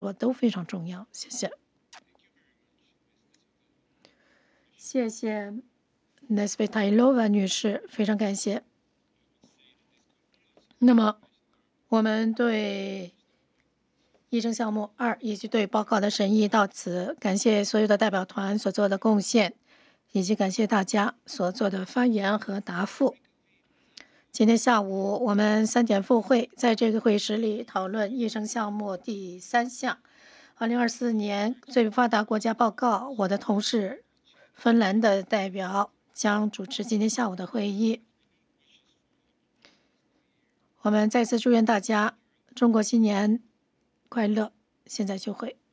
都非常重要。谢谢。谢谢 Nesvitailova 女士，非常感谢。那么，我们对议程项目2以及对报告的审议到此，感谢所有的代表团所做的贡献，以及感谢大家所做的发言和答复。今天下午我们3点复会，在这个会议室里讨论议程项目第3项，2024年最发达国家报告。我的同事芬兰的代表将主持今天下午的会议。我们再次祝愿大家中国新年快乐！现在休会。